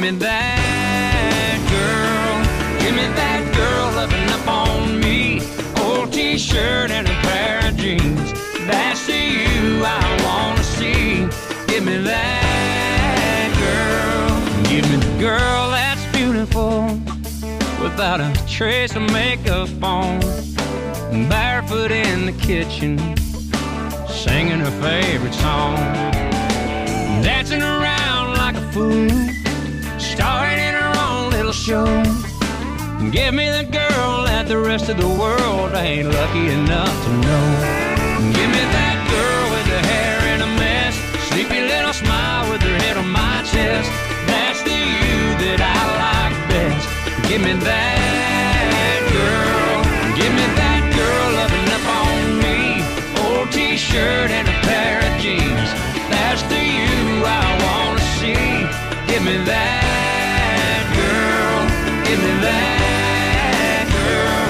me that girl. Give me that girl loving up on me. Old t-shirt and a pair of jeans. That's the you I wanna see. Give me that girl. Give me the girl that's beautiful, without a trace of makeup on, barefoot in the kitchen, singing her favorite song, dancing around like a fool, starring in her own little show. Give me the girl that the rest of the world ain't lucky enough to know. Give me that girl with her hair in a mess, sleepy little smile with her head on my chest. That's the you that I like best. Give me that girl. Give me that girl loving up on me. Old t-shirt and a pair of jeans. That's the you I wanna see. Give me that girl. Give me that girl.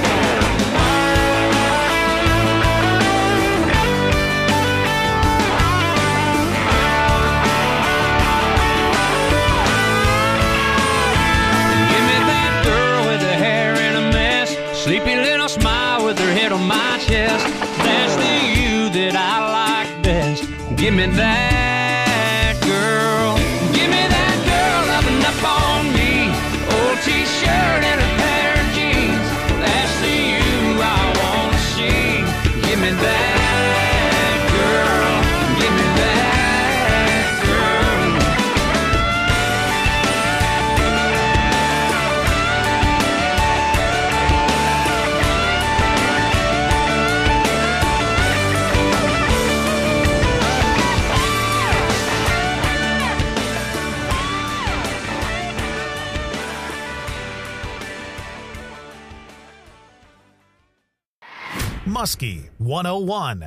Sleepy little smile with her head on my chest. That's the you that I like best. Give me that girl. Give me that girl loving up on me. Old t-shirt and a pair of jeans. That's the you I wanna see. Give me that girl. Give me that girl. Muskie 101.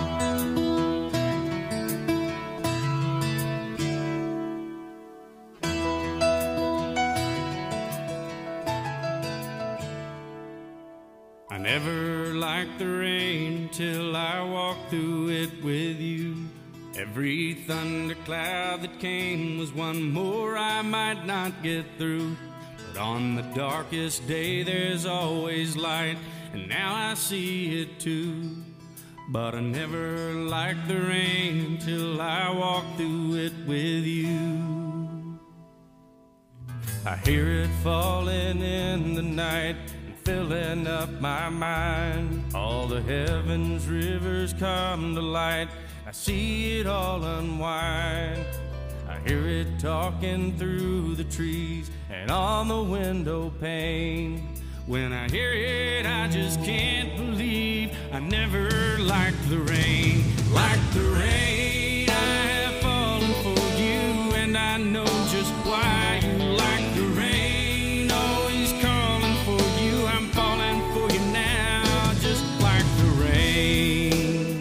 I never liked the rain till I walked through it with you. Every thundercloud that came was one more I might not get through. But on the darkest day there's always light, and now I see it too. But I never liked the rain till I walked through it with you. I hear it falling in the night and filling up my mind. All the heavens rivers come to light, I see it all unwind. I hear it talking through the trees and on the window pane. When I hear it, I just can't believe I never liked the rain. Like the rain, I have fallen for you, and I know just why you like the rain. Always calling for you, I'm falling for you now, just like the rain.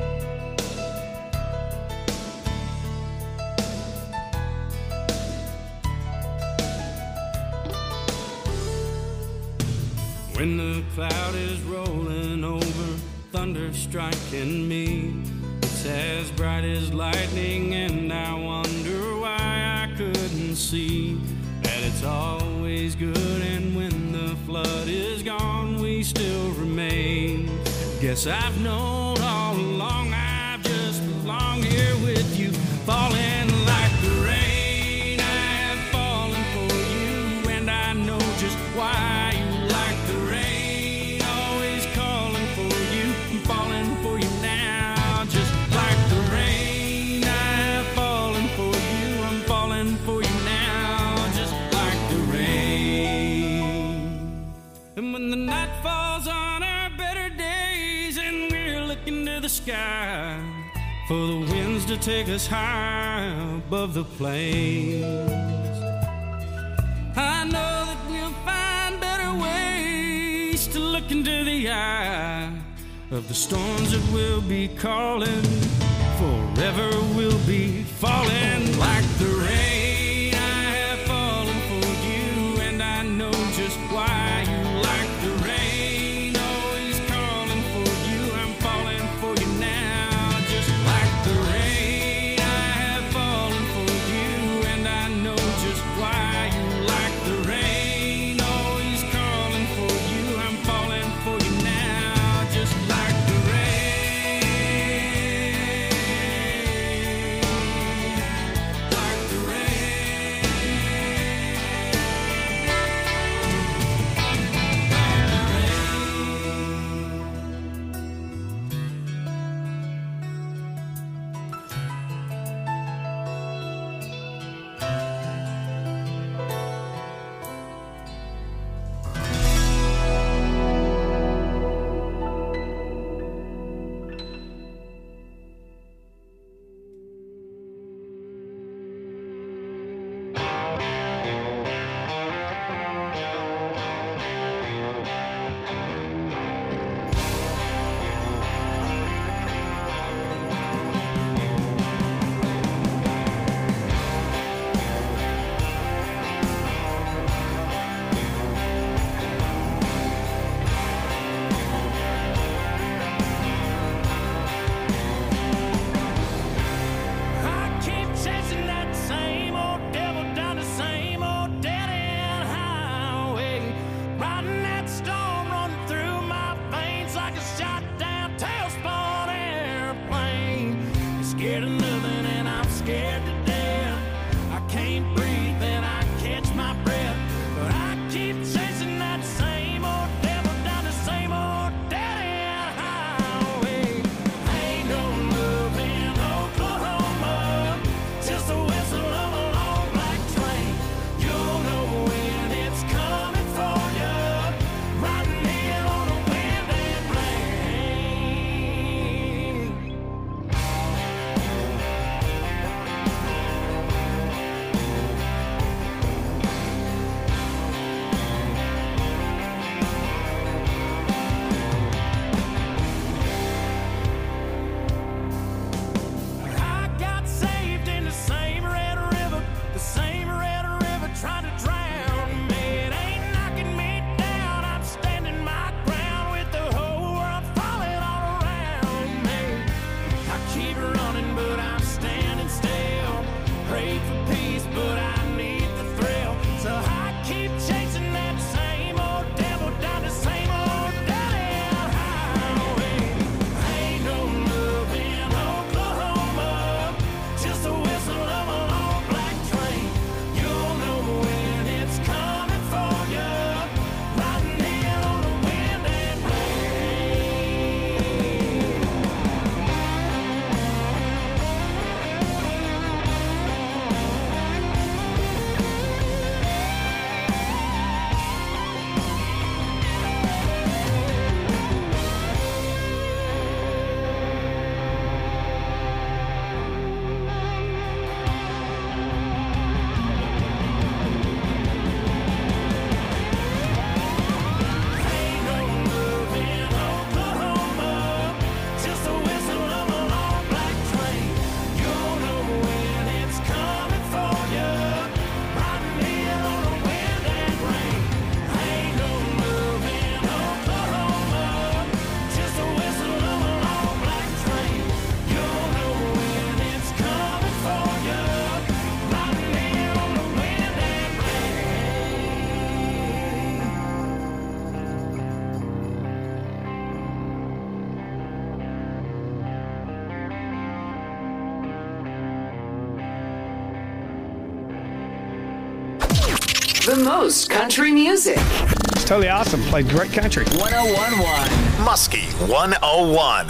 When the cloud is rolling over, thunder striking me, it's as bright as lightning, and I wonder why I couldn't see that it's always good, and when the flood is gone, we still remain. Guess I've known all along I just belong here with you, falling like the rain. I have fallen for you, and I know just why you like the rain. Always calling for you, I'm falling for you now, just like the rain. I have fallen for you, I'm falling for you now, just like the rain. And when the night falls on our better days and we're looking to the sky for the winds to take us high above the plains, I know that we'll find better ways to look into the eye of the storms that will be calling. Forever we'll be falling like the rain. I have fallen for you, and I know just why you like the rain. Always calling for you, I'm falling for you now, just like the rain. I have fallen for you, and I know just why The most country music. It's totally awesome. Played great country. 101.1 Muskie 101.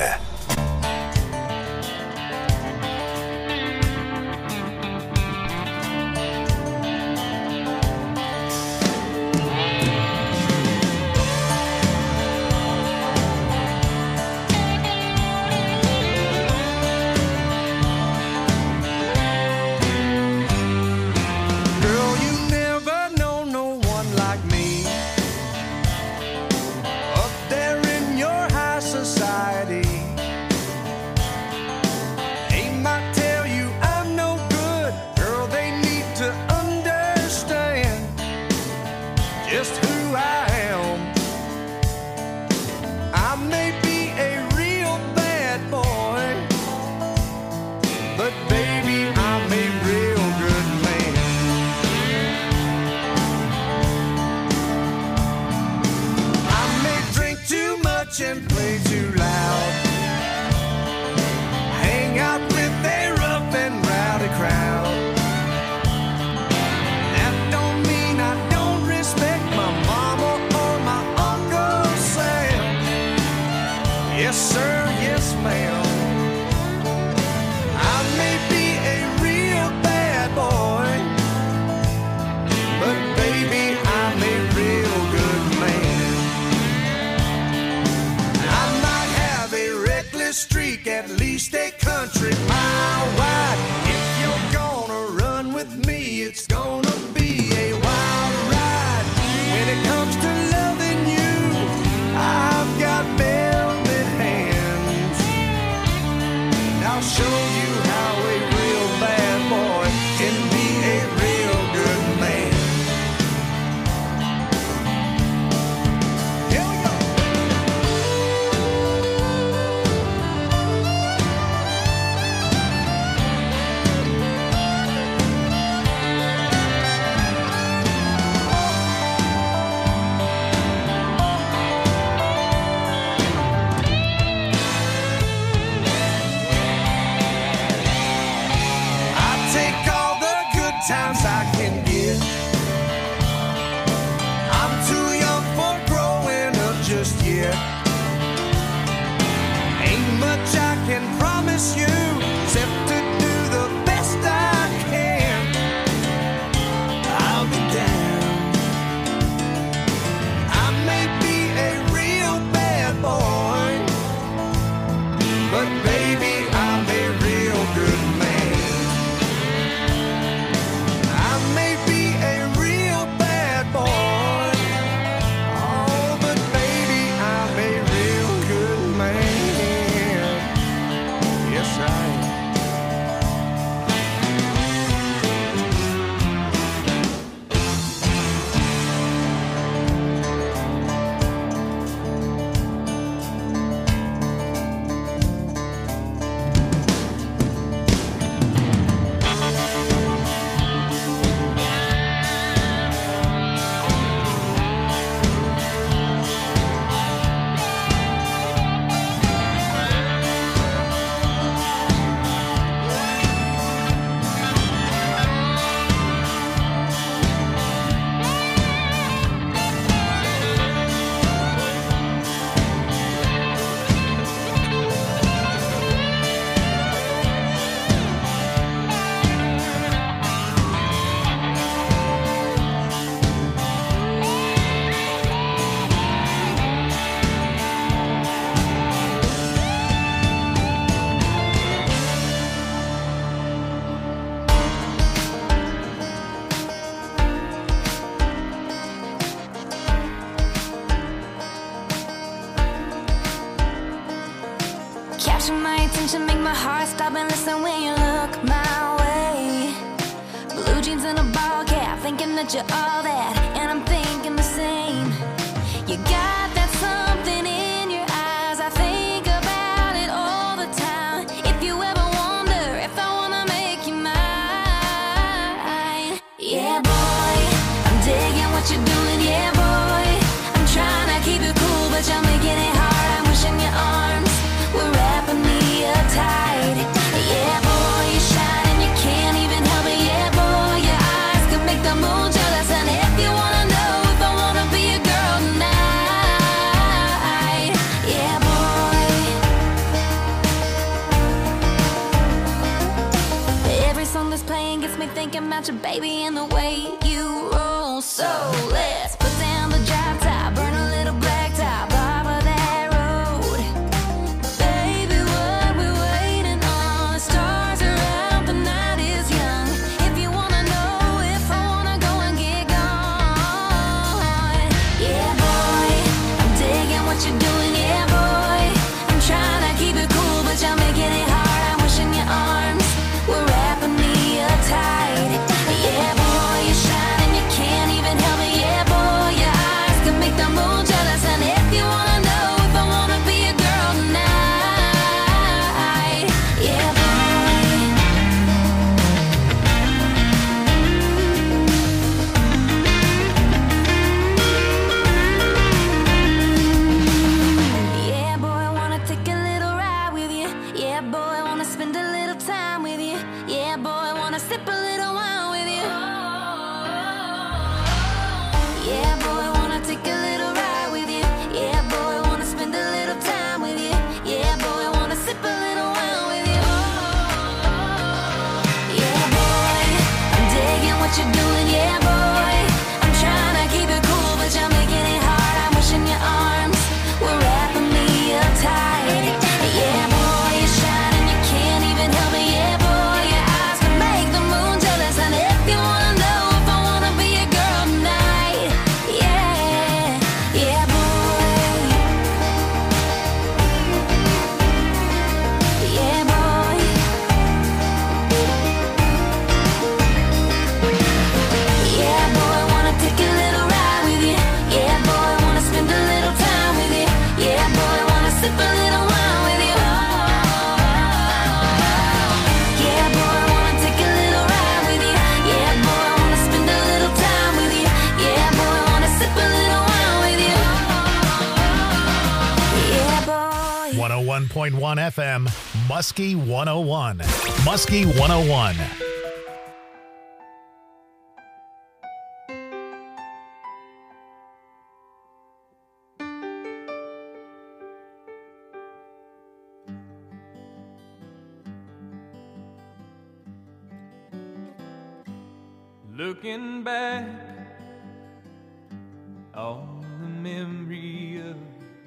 And play too loud. Hang out with a rough and rowdy crowd. That don't mean I don't respect my mama or my Uncle Sam. Yes sir, yes ma'am. I may be a real bad boy, but baby I'm a real good man. Streak, at least a country mile wide. If you're gonna run with me, it's gonna be a wild ride. When it comes to loving you, I've got velvet hands. And I'll show you how a real bad boy can be a real good man. Here we go. Times I can get. I'm too young for growing up just yet. Ain't much I can promise you except to do the best I can. I'll be down. I may be a real bad boy, but baby I'm a real good man. Capture my attention, make my heart stop and listen when you look my way. Blue jeans and a ball cap, thinking that you're all that, and I'm thinking the same. You got that something in your eyes, I think about it all the time. If you ever wonder if I wanna make you mine, yeah boy, I'm digging what you're doing, yeah boy. I'm trying to keep it cool, but you're making it hard. I'm wishing your arms were wrapping me up tight. Yeah, boy, you shine and you can't even help it. Yeah, boy, your eyes can make the moon jealous. And if you about your baby and the way you roll. So let's put down the drop top, burn a little black top off of that road. Baby, what we waiting on? The stars are out, the night is young. If you wanna know if I wanna go and get gone, yeah, boy, I'm digging what you're doing, yeah, boy. I'm trying to keep it cool, but you're making it hard. I'm wishing your arms were wrapping me up tight. Yeah, boy, you shine and you can't even help it. Yeah, boy, your eyes can make the moon jealous. And if you wanna know if I wanna be a girl tonight, yeah, boy. Yeah, boy, I wanna take a little ride with you. Yeah, boy, I wanna spend a little time with you. Yeah, boy, I wanna sip a little wine with you. Yeah, boy, I wanna take a little ride with you. Yeah, boy, I wanna spend a little time with you. Yeah, boy, I wanna sip a little wine with you. Yeah, boy, I'm digging what you're doing. Yeah, boy, I'm trying to keep it cool, but you're making it hard. I'm wishing your arms were wrapping me up tight. Yeah, boy, you shine and you can't even help it. Yeah, boy, your eyes can make the moon jealous. And if you wanna know if I wanna be a girl tonight, yeah, yeah, boy, yeah, boy, yeah, boy, I wanna take a little ride with you. Yeah, boy, I wanna spend a little time with you. Yeah, boy, I wanna sip a little wine with you. Yeah, boy, I wanna take a little ride with you. Yeah, boy, I wanna spend a little time with you. Yeah, boy, I wanna sip a little wine with you. Yeah, boy. 101.1 FM, Muskie 101. Muskie 101. Looking back on the memory of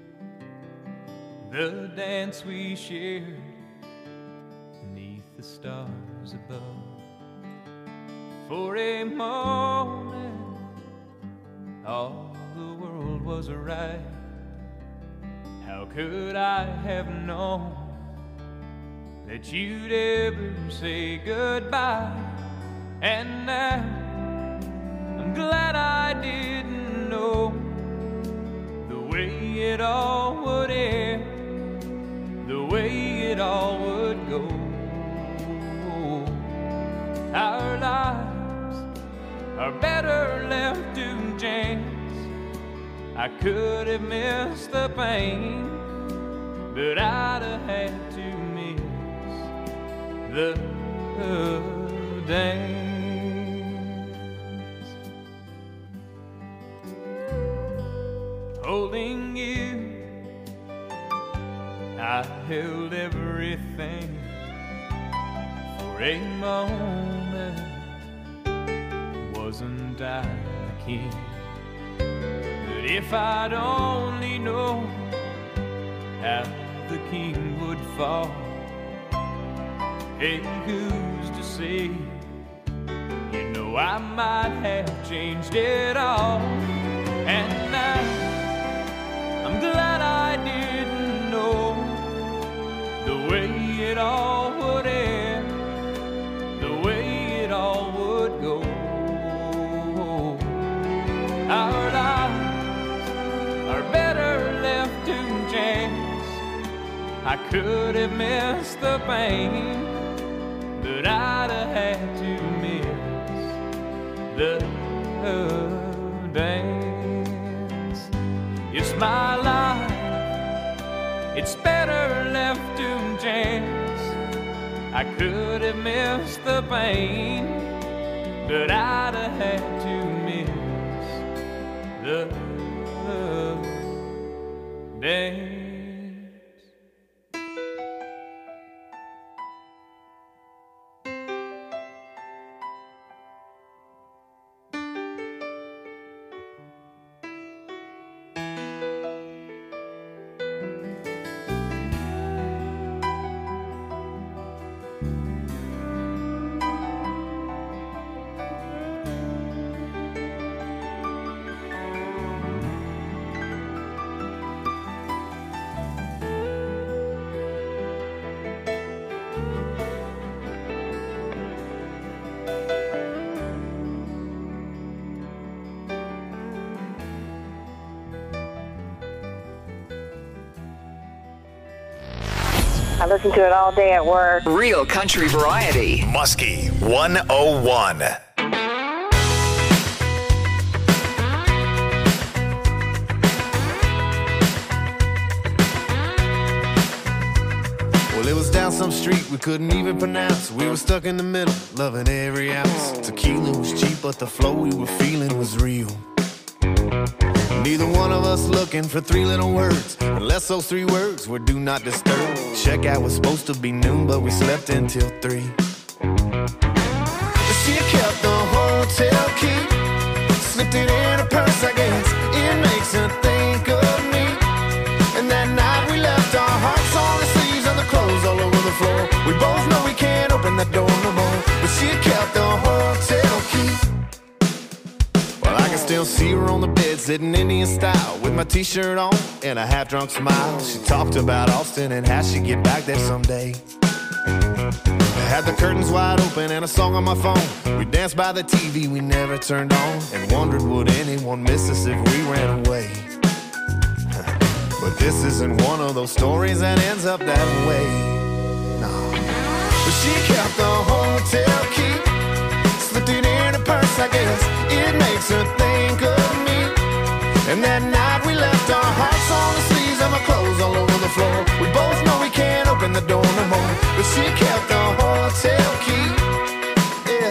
the dance we shared beneath the stars above. For a moment, all the world was right. How could I have known that you'd ever say goodbye? And now I'm glad I didn't know the way it all would end, the way it all would go. Our lives are better left to chance. I could have missed the pain, but I'd have had to miss the dance. Holding you, I held everything. For a moment, wasn't I the king? But if I'd only known how the king would fall, hey, who's to say? You know I might have changed it all. And now I'm glad I didn't know the way it all would end, the way it all would go. Our lives are better left to chance. I could have missed the pain, but I'd have had to miss the dance. It's my life, it's better left to chance. I could have missed the pain, but I'd have had to miss the dance. listen to it all day at work. Real country variety. Muskie 101. Well, it was down some street we couldn't even pronounce. We were stuck in the middle, loving every ounce. Tequila was cheap, but the flow we were feeling was real. Neither one of us looking for three little words, unless those three words were do not disturb. Checkout was supposed to be noon, but we slept until 3. She kept the hotel key, slipped it in her purse, I guess. It makes her think of me. And that night we left our hearts on the sleeves and the clothes all over the floor. We both know we can't open that door no more, but she kept the hotel key. I can still see her on the bed, sitting Indian style, with my t-shirt on and a half-drunk smile. She talked about Austin and how she'd get back there someday. I had the curtains wide open and a song on my phone. We danced by the TV we never turned on, and wondered would anyone miss us if we ran away. But this isn't one of those stories that ends up that way. No. But she kept the hotel key, slipped it in her purse, I guess. It makes her think of me. And that night we left our hearts on the sleeves and my clothes all over the floor. We both know we can't open the door no more, but she kept the hotel key. Yeah.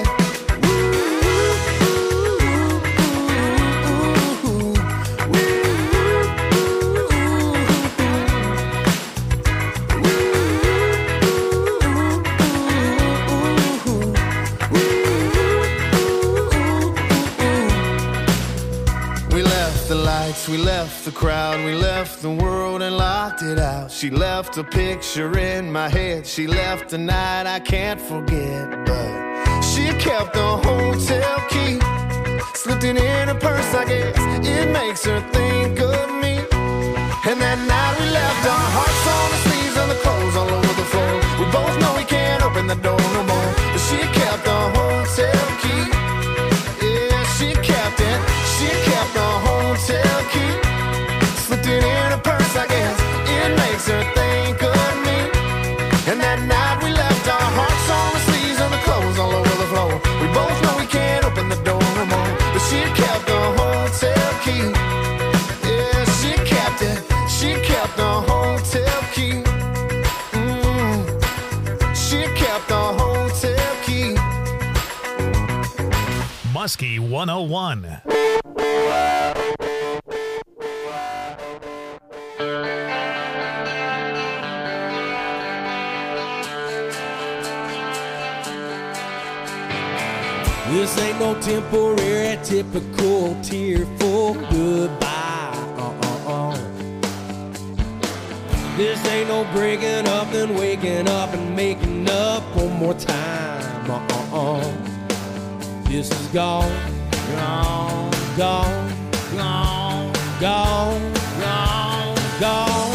We left the crowd, we left the world and locked it out. She left a picture in my head, she left a night I can't forget. But she kept the hotel key, slipped it in her purse, I guess. It makes her think of me. And that night we left our hearts on the sleeves and the clothes all over the floor. We both know we can't open the door no more, but she kept the hotel key. Yeah, she kept it. She kept the hotel key, slipped it in her purse, I guess. It makes her think of me. And that night we left our hearts on the sleeves and the clothes all over the floor. We both know we can't open the door no more, but she kept the hotel key. Yeah, she kept it. She kept the hotel key. She kept the hotel key. Muskie 101. This ain't no temporary, typical, tearful goodbye. This ain't no breaking up, then waking up and making up one more time. This is gone, gone, gone, gone, gone, gone, gone.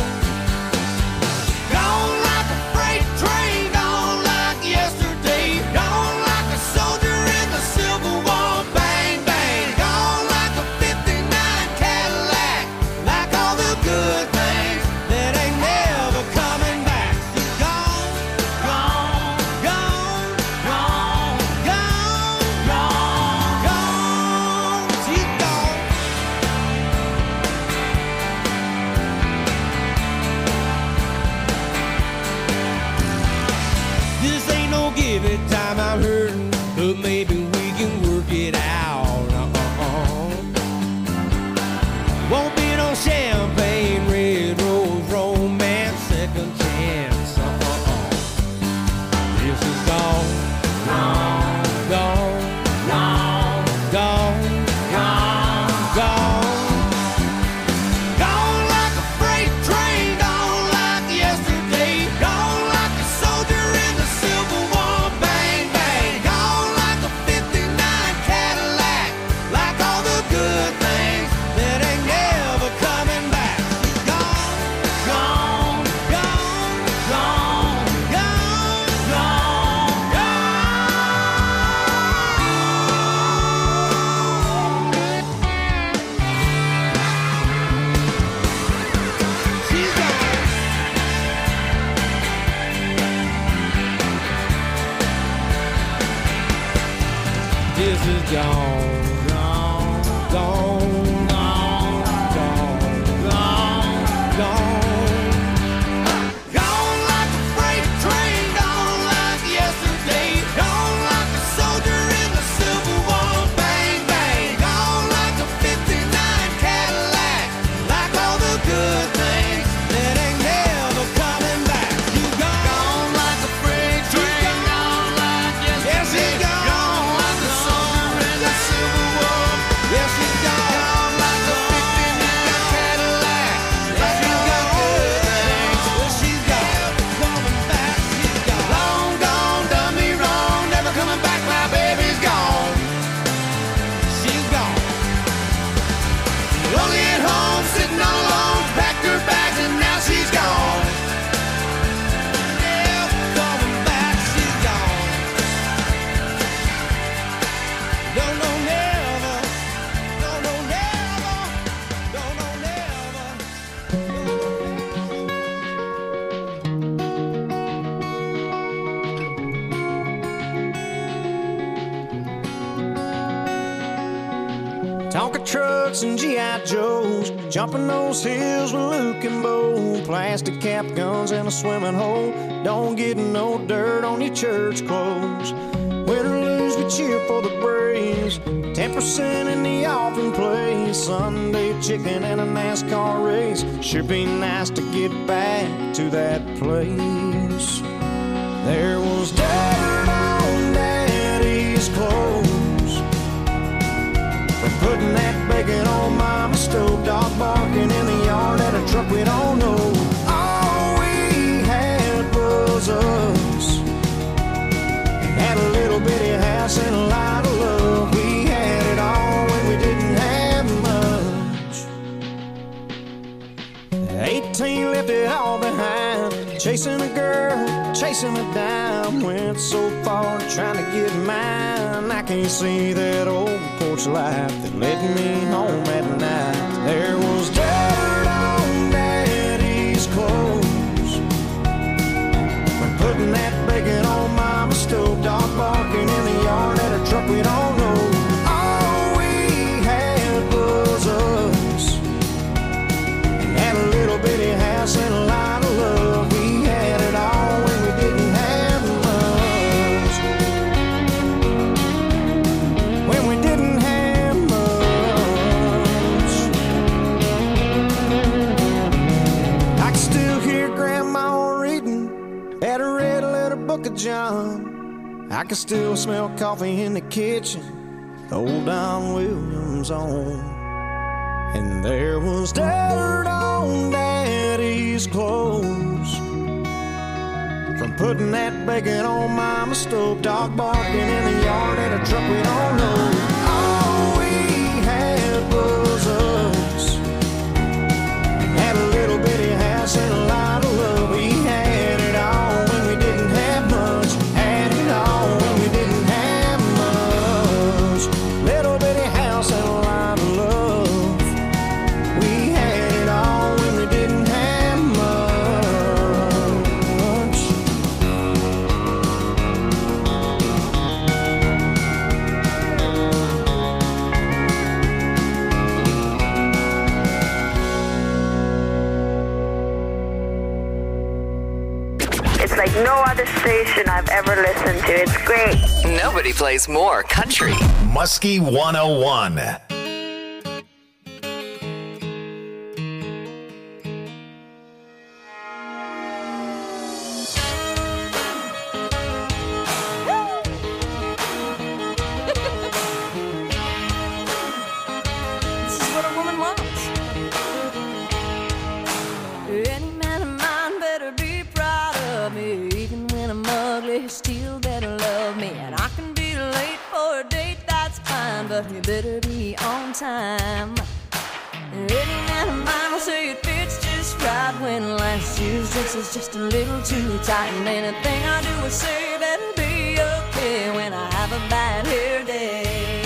Gone like a freight train, gone like yesterday, gone like a soldier in the Civil War, bang, bang, gone like a 59 Cadillac, like all the good things that ain't never coming back. Gone, gone, gone, gone, gone, gone, gone, she's gone. This ain't no give it time, I'm hurting, but maybe we can work it out. Won't be no champagne, red rose, romance, second chance. This is gone, gone, gone, gone, gone, gone, gone. Gone like a freight train, gone like yesterday, gone like a soldier in the Civil War, bang, she's gone, gone, gone, gone, gone, gone, gone. Gone like a freight train, gone like yesterday, gone like a soldier in the Civil War. Bang, bang, gone like a 59 Cadillac, like all the good things that ain't never coming back. You gone like a freight train, gone like yesterday, gone like a soldier in the Civil War. Yes, she's gone like a 59 Cadillac, like all the good things. Well, she's gone, coming back. She's gone, long gone, done me wrong, never coming back. My baby's gone. She's gone. Lonely at home, sitting all alone, packed her bags and now she's gone. Never coming back, she's gone. No, no, never. No, no, never. No, no, never. Tonka trucks and G.I. Joes, jumping those hills with Luke and Bo. Plastic cap guns and a swimming hole. Don't get no dirt on your church clothes. Win or lose, we cheer for the Braves. 10% in the offering place. Sunday chicken and a NASCAR race. Sure be nice to get back to that place. There was dirt on Daddy's clothes from putting that bacon on Mama's stove. Dog barking in the yard at a truck we don't know. All we had was us. Had a little bitty house and a lot of love. We had it all when we didn't have much. 18 left it all behind. Chasing a girl, chasing a dime. Went so far trying to get mine. I can't see that old porch light that led me home at night. There was dirt on Daddy's clothes from putting that bacon on Mama's stove. Dog barking in the yard at a truck we don't know. All we had was us. Had a little bitty house and a lot of love. We had it all when we didn't have much. When we didn't have much. I can still hear Grandma reading at a red letter book of John. I can still smell coffee in the kitchen, old Don Williams on. And there was dirt on Daddy's clothes from putting that bacon on Mama's stove. Dog barking in the yard at a truck we don't know. All we had was us. Had a little bitty house and a lot of love. We had it all when we didn't have much. Had it all when we didn't have much. Little bitty house and a lot of love. We had it all when we didn't have much. It's like no other station I've ever listened to. It's great. Nobody plays more country. Muskie 101. This is what a woman wants. Any man of mine better be proud of me. Even when I'm ugly, he still better love me. And I can be late for a date, that's fine, but you better be on time. Any man of mine will say it fits just right when last year's dress is just a little too tight. And anything I do or say better be okay when I have a bad hair day.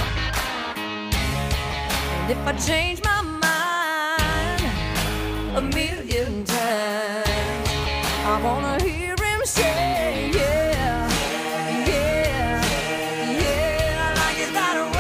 And if I change my mind a million times, I wanna hear him say, yeah, yeah, yeah, like it's not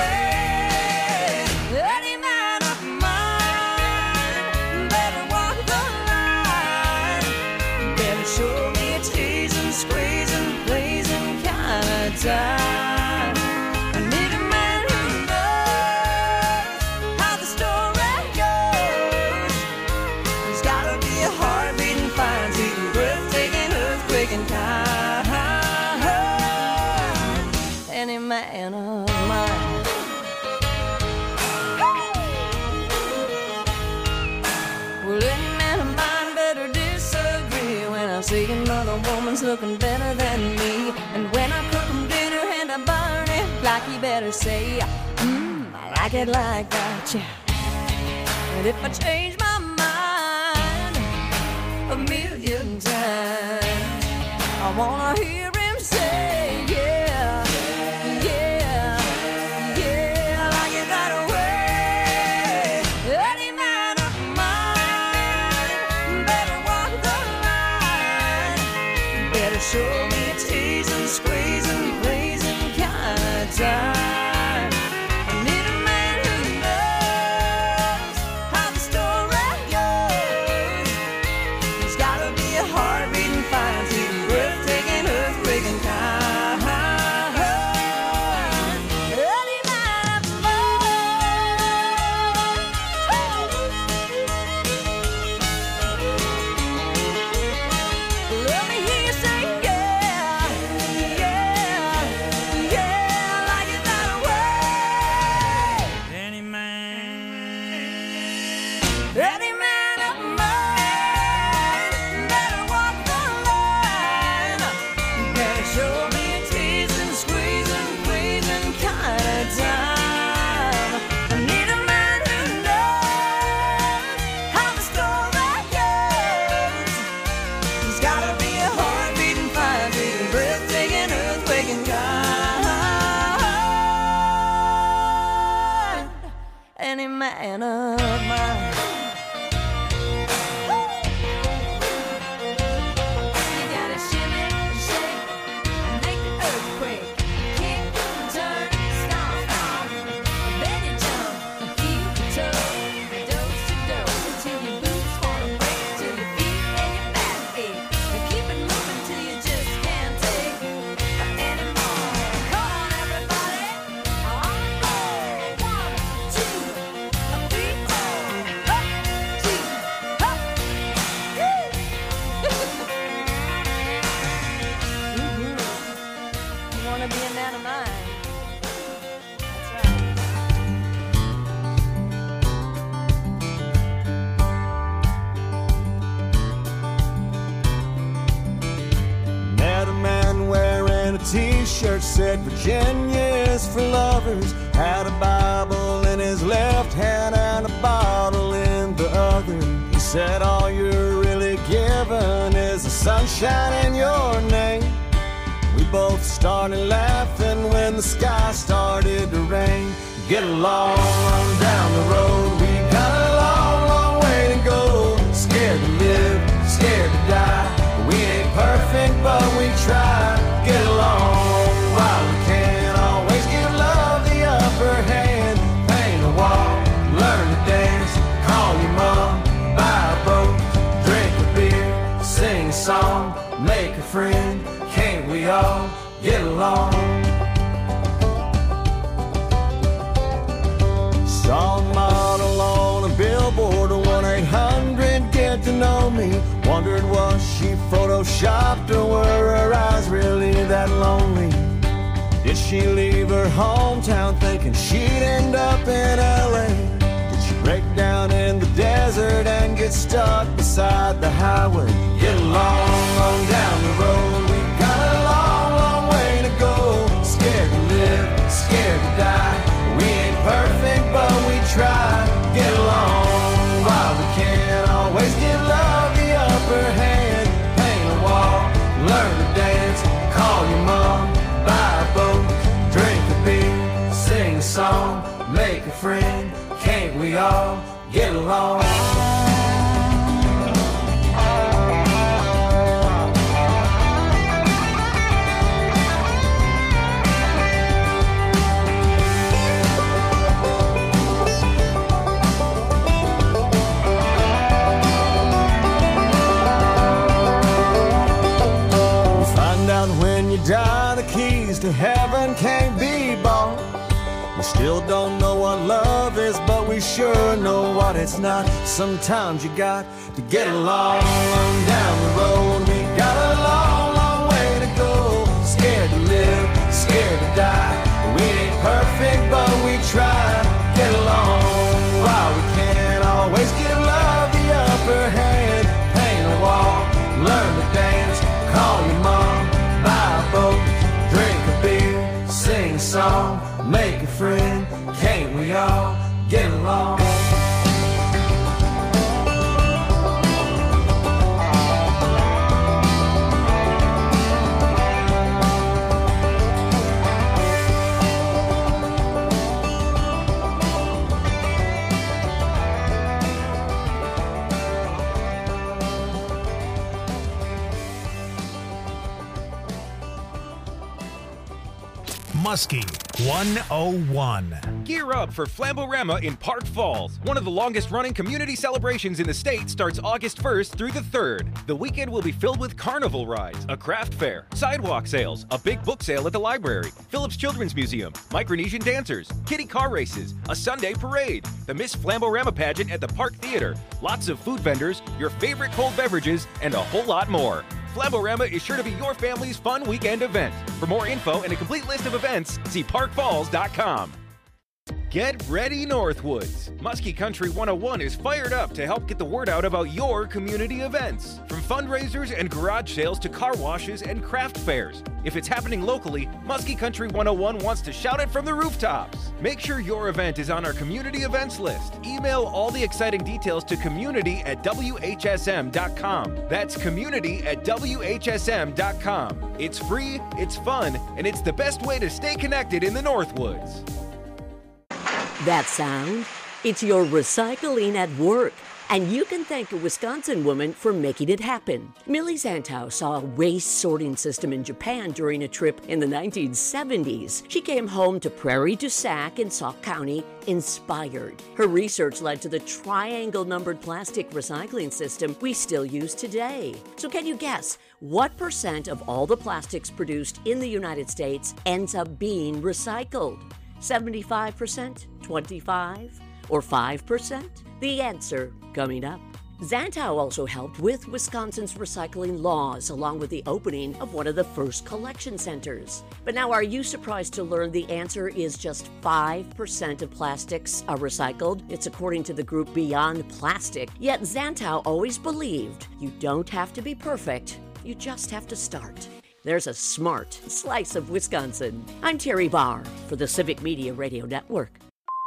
another woman's looking better than me. And when I cook him dinner and I burn it, like he better say, I like it like that, yeah. And if I change my mind a million times, I wanna hear him say, yeah, yeah, yeah, I like it that way. Any man of mine better walk the line, better show me a teasing, squeezing, pleasing kind of time. I need a man who knows how the story goes. There's gotta be a heart beating fine, breathtaking, earthquaking kind. Any man of mine. Let me hear you say, yeah, yeah, yeah, I like it that way. Any man of mine better walk the line, better show me a teasing, squeezing, pleasing kind of time. I need a man who knows how the story goes. There's gotta be a heart beating, fire beating, breathtaking, earthquaking kind. Any man of mine. You gotta shimmy, shake, make the earthquake, kick, turn, stomp, stomp. Then you jump, keep your toe, dose to dose, until your boots wanna break, till your feet and your back ache. And keep it moving till you just can't take anymore. Come on, everybody, on the floor. 1, 2, 3, 4. Up, 2, up. You wanna be a man of mine? That's right. Met a man wearing a t-shirt said Virginia's for lovers. Had a Bible in his left hand and a bottle in the other. He said all you're really given is the sunshine in your name. We both started laughing when the sky started to rain. Get along on down the road. We got a long, long way to go. Scared to live, scared to die. We ain't perfect, but we try. Get along while we can. Always give love the upper hand. Paint a wall, learn to dance. Call your mom, buy a boat, drink a beer, sing a song, make a friend. Can't we all get along? Saw a model on a billboard, 1-800 get to know me. Wondered was she photoshopped or were her eyes really that lonely? Did she leave her hometown thinking she'd end up in LA? Did she break down in the desert and get stuck beside the highway? Get along on down the road. We got a long, long way to go. Scared to live, scared to die. We ain't perfect, but we try. Get along while we can. Always give love the upper hand. Paint a wall, learn to dance. Call your mom, buy a boat, drink a beer, sing a song, make a friend. Can't we all get along? When you die, the keys to heaven can't be bought. We still don't know what love is, but we sure know what it's not. Sometimes you got to get along down the road. We got a long, long way to go. Scared to live, scared to die. We ain't perfect, but we try. Get along while we can. Always give love the upper hand. Paint a wall, learn to dance. song, make a friend, can't we all get along? Muskie 101. Gear up for Flamborama in Park Falls. One of the longest-running community celebrations in the state starts August 1st through the 3rd. The weekend will be filled with carnival rides, a craft fair, sidewalk sales, a big book sale at the library, Phillips Children's Museum, Micronesian dancers, kiddie car races, a Sunday parade, the Miss Flamborama pageant at the Park Theater, lots of food vendors, your favorite cold beverages, and a whole lot more. Flamborama is sure to be your family's fun weekend event. For more info and a complete list of events, see parkfalls.com. Get ready, Northwoods! Muskie Country 101 is fired up to help get the word out about your community events. From fundraisers and garage sales to car washes and craft fairs. If it's happening locally, Muskie Country 101 wants to shout it from the rooftops. Make sure your event is on our community events list. Email all the exciting details to community@whsm.com. That's community@whsm.com. It's free, it's fun, and it's the best way to stay connected in the Northwoods. That sound? It's your recycling at work. And you can thank a Wisconsin woman for making it happen. Millie Zantow saw a waste sorting system in Japan during a trip in the 1970s. She came home to Prairie du Sac in Sauk County inspired. Her research led to the triangle-numbered plastic recycling system we still use today. So can you guess what percent of all the plastics produced in the United States ends up being recycled? 75%, 25%, or 5%? The answer coming up. Zantow also helped with Wisconsin's recycling laws, along with the opening of one of the first collection centers. But now, are you surprised to learn the answer is just 5% of plastics are recycled? It's according to the group Beyond Plastic. Yet Zantow always believed you don't have to be perfect, you just have to start. There's a smart slice of Wisconsin. I'm Terry Barr for the Civic Media Radio Network.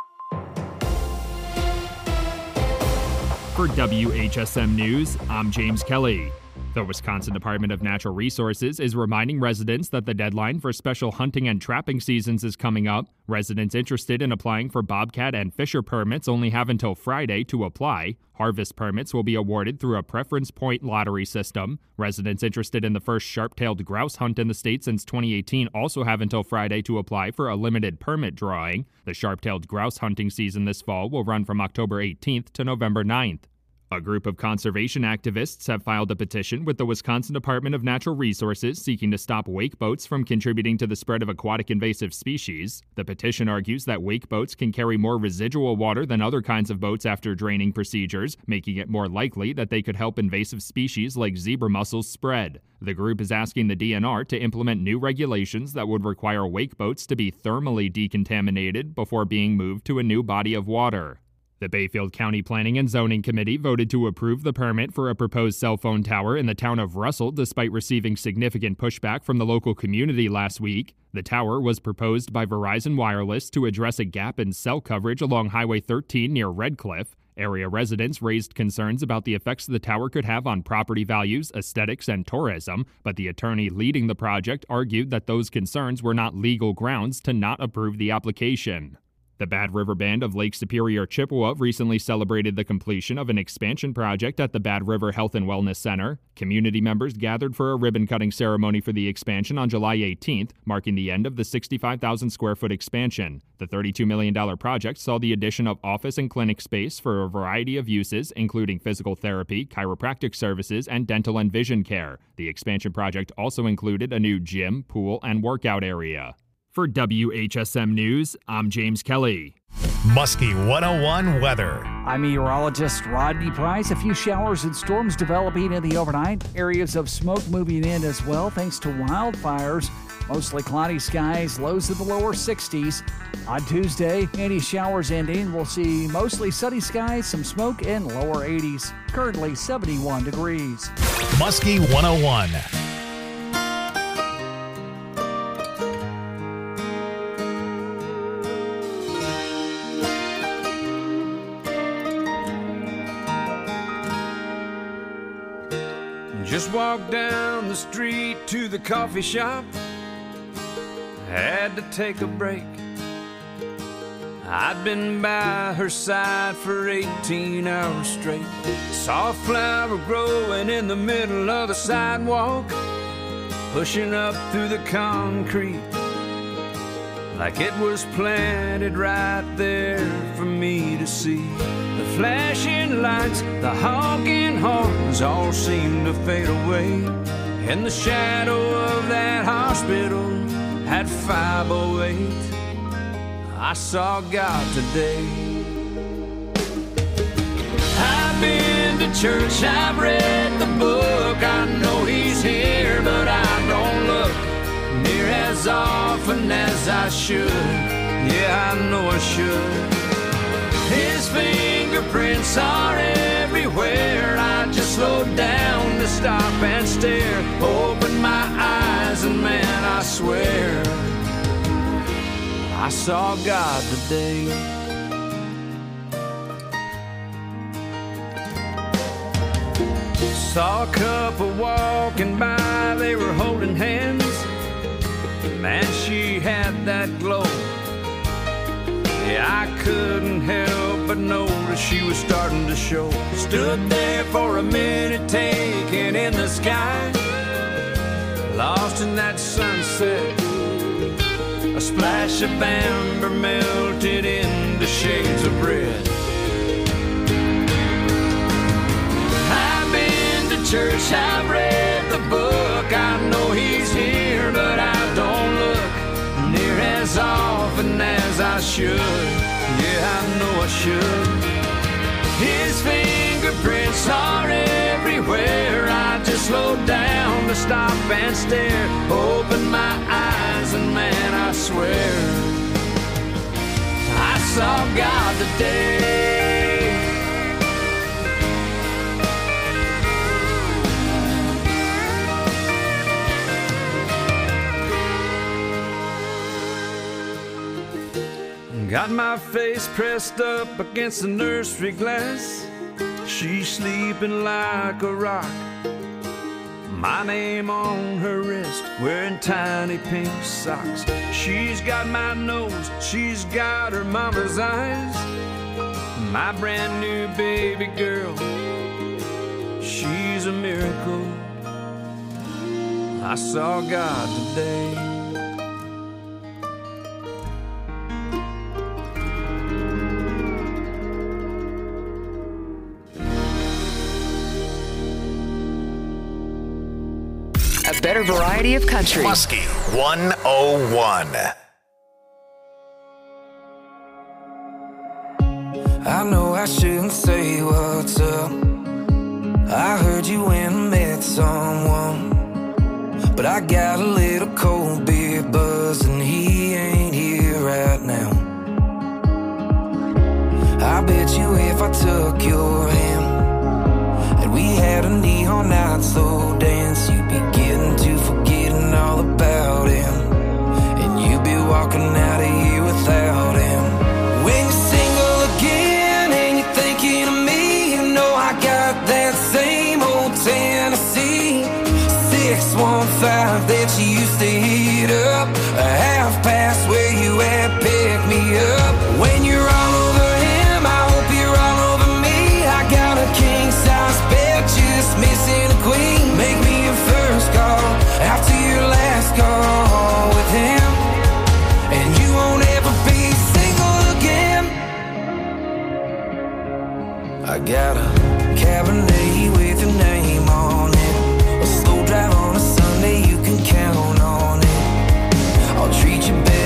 For WHSM News, I'm James Kelly. The Wisconsin Department of Natural Resources is reminding residents that the deadline for special hunting and trapping seasons is coming up. Residents interested in applying for bobcat and fisher permits only have until Friday to apply. Harvest permits will be awarded through a preference point lottery system. Residents interested in the first sharp-tailed grouse hunt in the state since 2018 also have until Friday to apply for a limited permit drawing. The sharp-tailed grouse hunting season this fall will run from October 18th to November 9th. A group of conservation activists have filed a petition with the Wisconsin Department of Natural Resources seeking to stop wake boats from contributing to the spread of aquatic invasive species. The petition argues that wake boats can carry more residual water than other kinds of boats after draining procedures, making it more likely that they could help invasive species like zebra mussels spread. The group is asking the DNR to implement new regulations that would require wake boats to be thermally decontaminated before being moved to a new body of water. The Bayfield County Planning and Zoning Committee voted to approve the permit for a proposed cell phone tower in the town of Russell despite receiving significant pushback from the local community last week. The tower was proposed by Verizon Wireless to address a gap in cell coverage along Highway 13 near Red Cliff. Area residents raised concerns about the effects the tower could have on property values, aesthetics, and tourism, but the attorney leading the project argued that those concerns were not legal grounds to not approve the application. The Bad River Band of Lake Superior, Chippewa recently celebrated the completion of an expansion project at the Bad River Health and Wellness Center. Community members gathered for a ribbon-cutting ceremony for the expansion on July 18th, marking the end of the 65,000-square-foot expansion. The $32 million project saw the addition of office and clinic space for a variety of uses, including physical therapy, chiropractic services, and dental and vision care. The expansion project also included a new gym, pool, and workout area. For WHSM News, I'm James Kelly. Muskie 101 weather. I'm meteorologist Rodney Price. A few showers and storms developing in the overnight. Areas of smoke moving in as well thanks to wildfires. Mostly cloudy skies, lows in the lower 60s. On Tuesday, any showers ending. We'll see mostly sunny skies, some smoke, and lower 80s. Currently 71 degrees. Muskie 101. Just walked down the street to the coffee shop. Had to take a break. I'd been by her side for 18 hours straight. Saw a flower growing in the middle of the sidewalk, pushing up through the concrete like it was planted right there for me to see. The flashing lights, the honking horns all seemed to fade away. In the shadow of that hospital at 508, I saw God today. I've been to church, I've read the book, I know he's here, but I don't look near as often as I should. Yeah, I know I should. His fingerprints are everywhere. I just slowed down to stop and stare. Opened my eyes and man, I swear I saw God today. Saw a couple walking by, they were holding hands. Man, she had that glow. Yeah, I couldn't help but notice she was starting to show. Stood there for a minute, taking in the sky, lost in that sunset. A splash of amber melted into shades of red. I've been to church, I've read the book, I know he's here, but I don't look near as often as I should. Yeah, I know I should. His fingerprints are everywhere. I just slowed down to stop and stare. Opened my eyes and man, I swear I saw God today. Got my face pressed up against the nursery glass. She's sleeping like a rock. My name on her wrist, wearing tiny pink socks. She's got my nose, she's got her mama's eyes. My brand new baby girl, she's a miracle. I saw God today. A better variety of country. Muskie 101. I know I shouldn't say what's up. I heard you went and met someone, but I got a little cold beer buzz and he ain't here right now. I bet you if I took your hand and we had a neon night slow dance, you'd be getting to forgetting all about him, and you'd be walking out of here without him. When you're single again and you're thinking of me, you know I got that same old Tennessee 615 that you used to hit up, a half past where you at, pick me up. When you're all over him, I hope you're all over me. I got a king size bed, just missing a queen. Make me your first call after your last call with him, and you won't ever be single again. I got a Cabernet with your name on it, a slow drive on a Sunday, you can count on it. I'll treat you better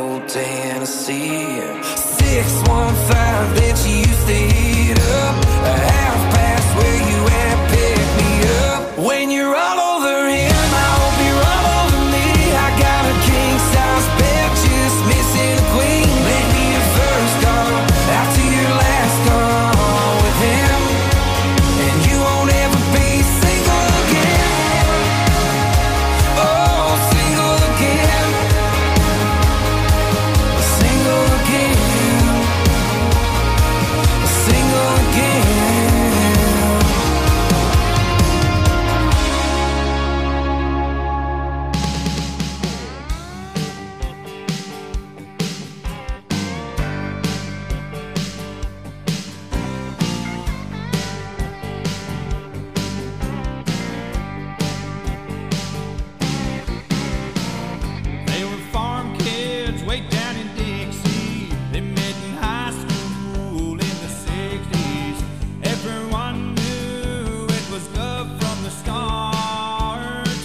old Tennessee. 615 that you used to hit up, a half past where you at, pick me up. When you're all over him, I hope you're all over me. I got a king size bed, just missing a queen. Make me your first call, after your last call with him, and you won't ever be single again. Oh, single again. Single again. Single again. They were farm kids way down in Dixie. They met in high school in the 60s. Everyone knew it was love from the start.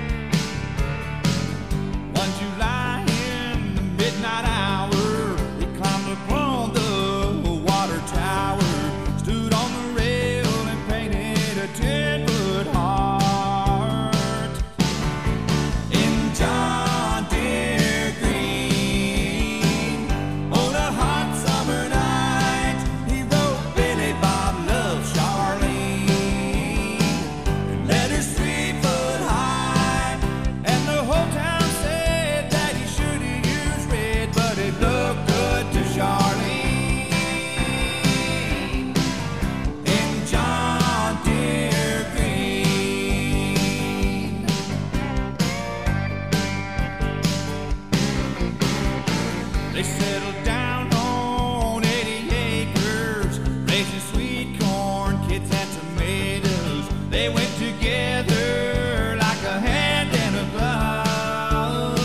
One July in the midnight hour, we climbed upon the water tower, stood on the rail and painted a 10-foot heart. In John Deere green, on a hot summer night, he wrote Billy Bob loves Charlene, and letters 3 foot high, and the whole town said that he should have used red, but it looked good to Charlene. In John Deere green. They settled down on 80 acres, raising sweet corn, kids and tomatoes. They went together like a hand and a glove.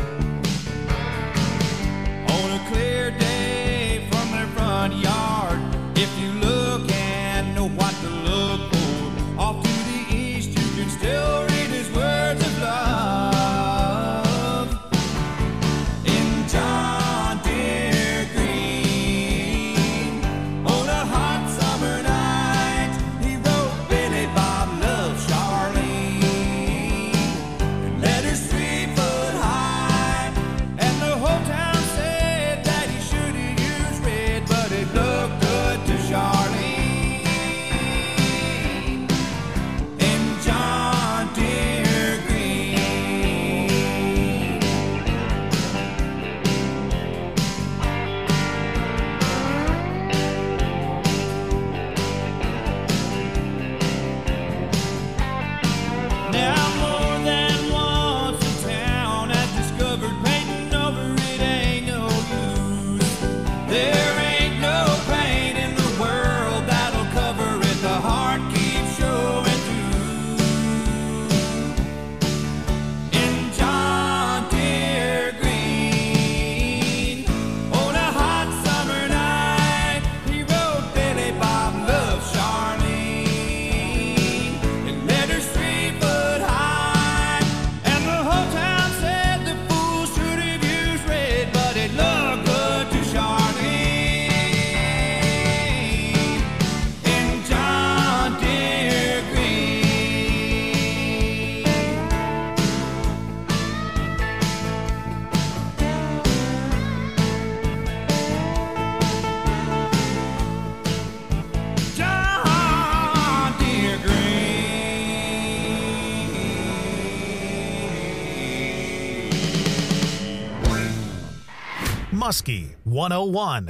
On a clear day from their front yard, if you look and know what to look for, off to the east you can still read his words of love. In John Deere green, on a hot summer night, he wrote Billy Bob loves Charlene, and letters 3 foot high, and the whole town said that he should have used red, but it looked good to Charlene. In John Deere green. Now more than once in town has discovered painting over it ain't no use. There ain't no paint in the world that'll cover it. The heart keeps showing through. In John Deere green, on a hot summer night, he wrote Billy Bob loves Charlene, and letters 3 foot high, and the whole town said the fool should have used red, but it looked good to Charlene. In John Deere green. John Deere green. Muskie 101.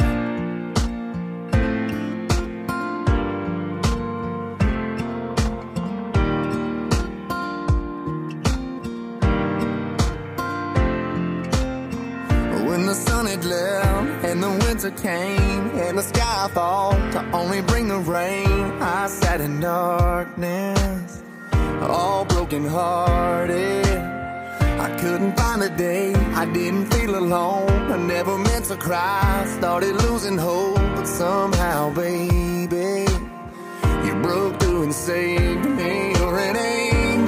When the sun had left and the winter came and the sky thought to only bring the rain, I sat in darkness, all broken hearted. I couldn't find a day I didn't feel alone. I never meant to cry, started losing hope, but somehow, baby, you broke through and saved me. You're an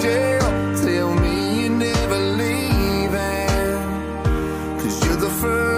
angel, tell me you're never leaving, 'cause you're the first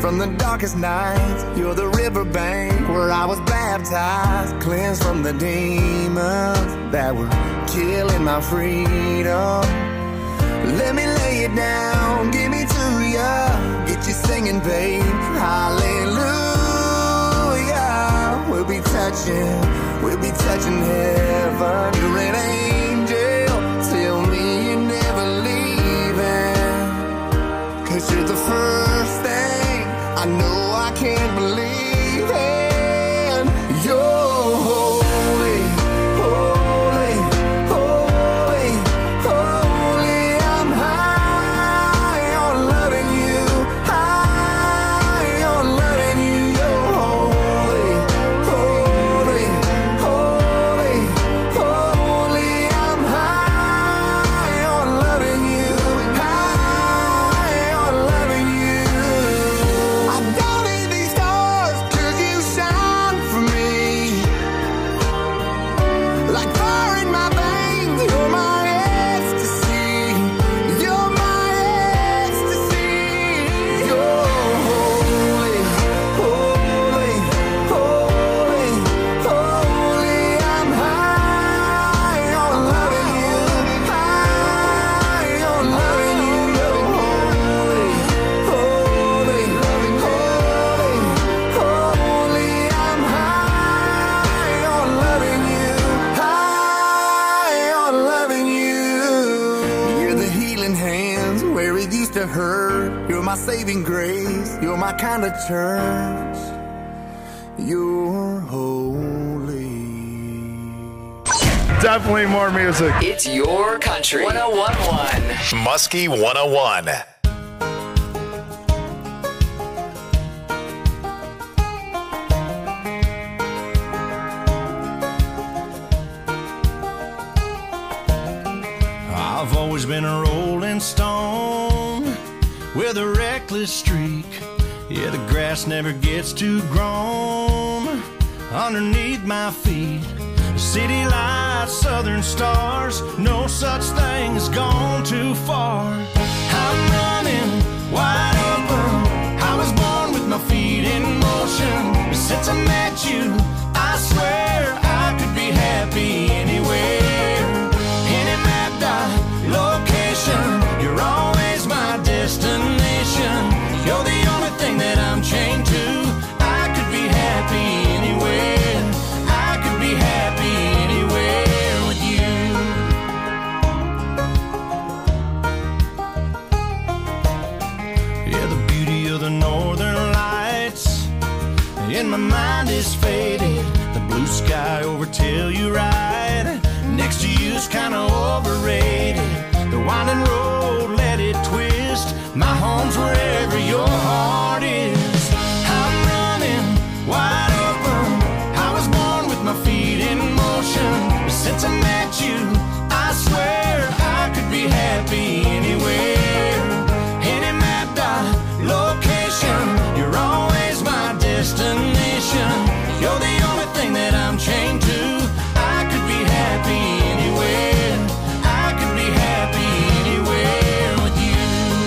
from the darkest nights. You're the riverbank where I was baptized, cleansed from the demons that were killing my freedom. Let me lay it down, give me to ya, get you singing, babe. Hallelujah. We'll be touching heaven. You're an angel, tell me you're never leaving. 'Cause you're the first thing I know I can't believe in. You're holy, holy, holy, holy. I'm high on loving you, high on loving you. You're holy, holy, holy, holy. I'm high on loving you, high on loving you. I don't need these stars 'cause you shine for me. Like fire in my veins, you're my ecstasy. You're my ecstasy. You're holy, holy, holy, holy. I'm high on loving you, high on loving you. You're holy, holy, holy, holy. I'm high on loving you, high on loving you. You're the healing hands where it used to hurt. You're my saving grace. You're my kind of church. You're holy. Definitely more music. It's your country. 101.1. Muskie 101. I've always been a rolling stone with a reckless streak. Yeah, the grass never gets too grown underneath my feet. City lights, southern stars, no such thing as gone too far. I'm running wide open. I was born with my feet in motion. Since I met you, I swear I could be happy anywhere. Any mapped out location, you're always my destination. You're the only thing that I'm chained to. I could be happy anywhere. I could be happy anywhere with you. Yeah, the beauty of the northern lights in my mind is faded. The blue sky over Telluride next to you's kinda overrated. The winding road, let it twist. My home's wherever your heart is. I'm running wide open. I was born with my feet in motion. Since I met you, I swear I could be happy anywhere. Any mapped out location, you're always my destination. You're the only thing that I'm chained to. I could be happy anywhere. I could be happy anywhere with you.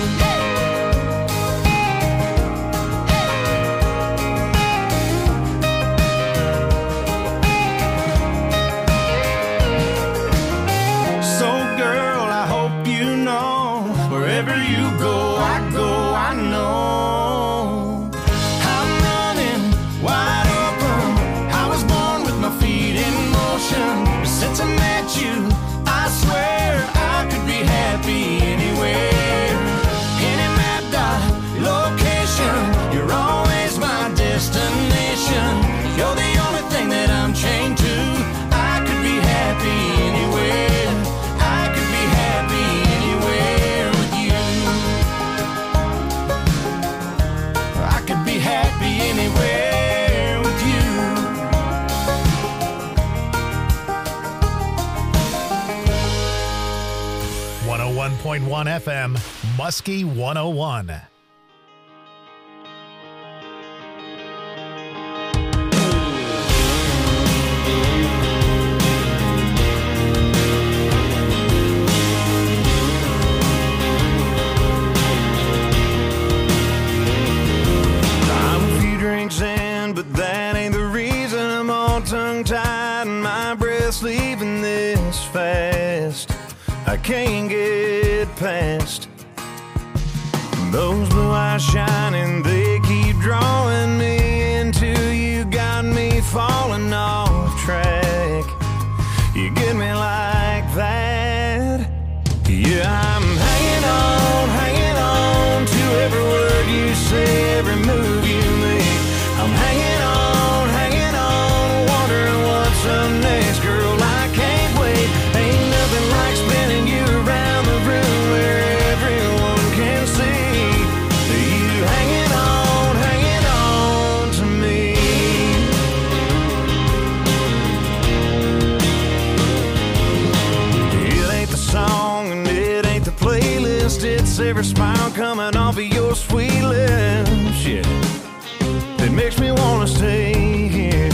So girl, I hope you know, wherever you go, I know. I'm running wide open. I was born with my feet in motion. Since I met you, I swear I could be happy anywhere. Any mapped out location, you're always my destination. You're the only thing that I'm chained to. I could be happy anywhere. I could be happy anywhere with you. I could be happy anywhere with you. 101.1 FM, Muskie 101. fast. I can't get past. Those blue eyes shining, they keep drawing me into you. Got me falling off track. You get me like that. Yeah, I'm hanging on to every word you say, every move you make. I'm hanging on, wondering what's up next. Girl, I can't wait. Ain't nothing like spinning you around the room where everyone can see you hanging on to me. It ain't the song and it ain't the playlist. It's every smile coming off of your sweet lips. Yeah, that makes me wanna stay here.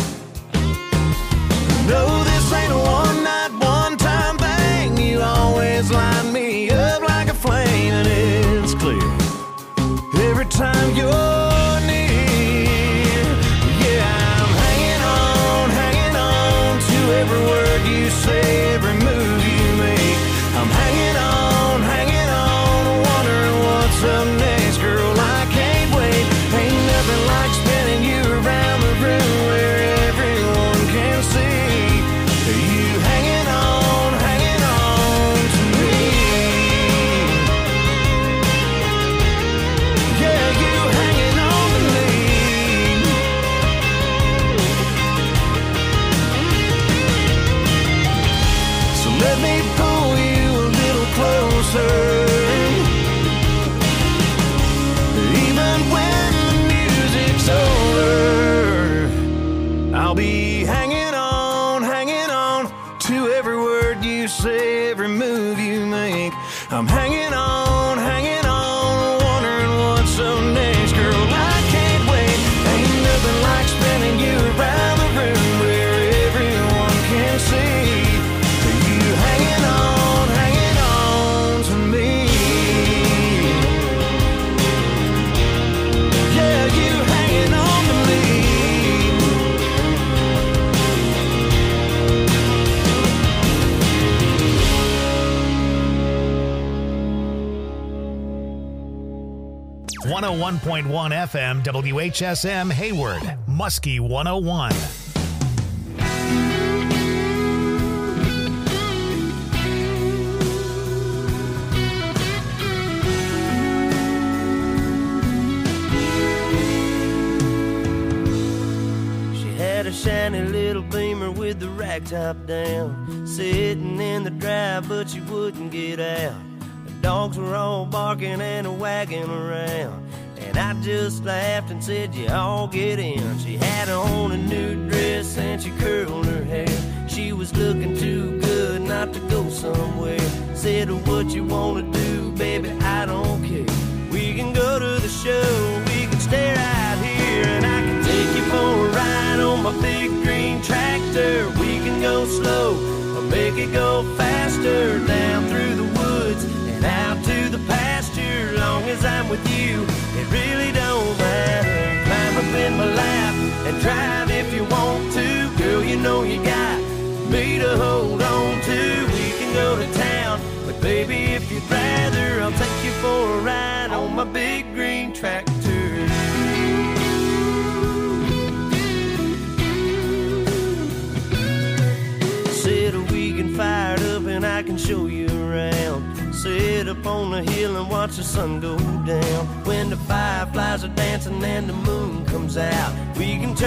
No, this ain't a one-night, one-time thing. You always line me up like a flame, and it's clear every time you're near. Yeah, I'm hanging on to every word you say, every move you make. I'm hanging on, wondering what's up next. Girl, I can't wait. Ain't nothing like spinning you around the room where everyone can see you hanging on to me. Yeah, you hanging on to me. So let me pull you a little closer. Even when the music's over, I'll be hanging on to every word you say, every move you make. I'm hanging on, wondering what's up next. Girl, I can't wait. Ain't nothing like spinning you around the room where everyone can see you hanging on to me. Yeah, you hanging on to me. 101.1 FM WHSM Hayward, Muskie 101. She had a shiny little Beamer with the rack top down, sitting in the drive, but she wouldn't get out. Dogs were all barking and wagging around, and I just laughed and said, you all get in. She had on a new dress and she curled her hair. She was looking too good not to go somewhere. Said, what you wanna do, baby, I don't care. We can go to the show, we can stay right here, and I can take you for a ride on my big green tractor. We can go slow or make it go faster, down through the woods and out to the pasture. Long as I'm with you, it really don't matter. Climb up in my lap and drive if you want to. Girl, you know you got me to hold on to. We can go to town, but baby, if you'd rather, I'll take you for a ride on my big green tractor. Said we can fire it up and I can show you around. Sit up on the hill and watch the sun go down. When the fireflies are dancing and the moon comes out, we can turn